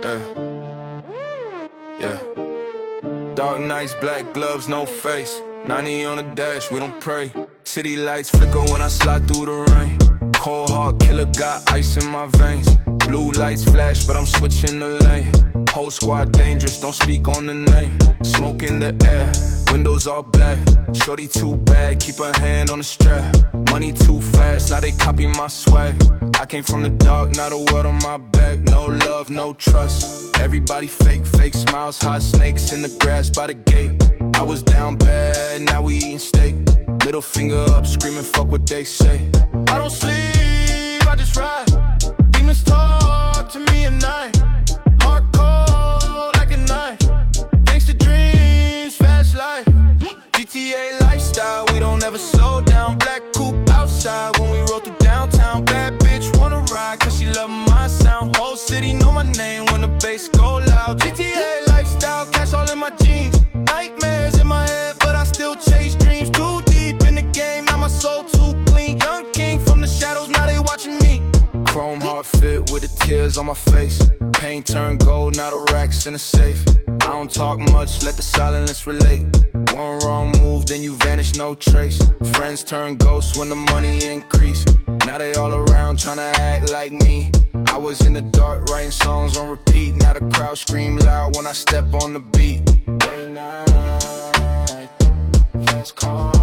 Yeah. Dark nights, black gloves, no face. 90 on the dash, we don't pray. City lights flicker when I slide through the rain. Cold heart killer, got ice in my veins. Blue lights flash, but I'm switching the lane. Whole squad dangerous, don't speak on the name. Smoke in the air, windows all black. Shorty too bad, keep her hand on the strap. Money too fast, now they copy my swag. I came from the dark, now the world on my back. No love, no trust. Everybody fake, fake smiles, hot snakes in the grass by the gate. I was down bad, now we eating steak. Middle finger up, screaming fuck what they say. I don't sleep, I just ride. Demons talk to me at night. Heart cold like a knife. Thanks to dreams, fast life. GTA lifestyle, we don't ever slow down. Black coupe outside when we roll through downtown. Bad bitch wanna ride cause she love my sound. Whole city know my name when the bass go loud. GTA lifestyle, cash all in my jeans. Nightmares in my head, but I still chase dreams. Too deep in the game, now my soul too clean. Young king from the shadows, now they watching me. Chrome heart fit with the tears on my face. Pain turned gold, now the racks in the safe. I don't talk much, let the silence relate. One wrong move, then you vanish, no trace. Friends turn ghosts when the money increase. Now they all around tryna act like me. I was in the dark writing songs on repeat. Now the crowd scream loud when I step on the beat. Late night, fast car.